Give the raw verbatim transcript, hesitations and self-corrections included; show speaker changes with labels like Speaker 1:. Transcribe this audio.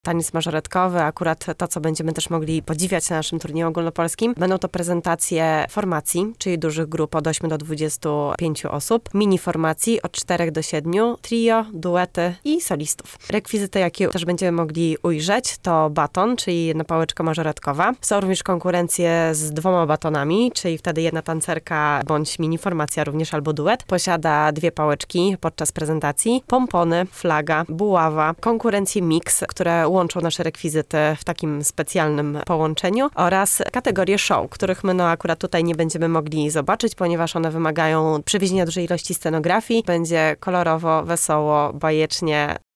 Speaker 1: taniec mażoretkowy, akurat to, co będziemy też mogli podziwiać na naszym turnieju ogólnopolskim. Będą to prezentacje formacji, czyli dużych grup od ośmiu do dwudziestu pięciu osób, mini formacji od czterech do siedmiu, trio, duety i solistów. Rekwizyty, jakie też będziemy mogli ujrzeć, to baton, czyli jedna pałeczka mażoretkowa. Są również konkurencje z dwoma batonami, czyli wtedy jedna tancerka bądź mini formacja również albo duet posiada dwie pałeczki podczas prezentacji, pompony, flaga, buława, konkurencje mix, które łączą nasze rekwizyty w takim specjalnym połączeniu oraz kategorie show, których my no akurat tutaj nie będziemy mogli zobaczyć, ponieważ one wymagają przywiezienia dużej ilości scenografii. Będzie kolorowo, wesoło, bajecznie,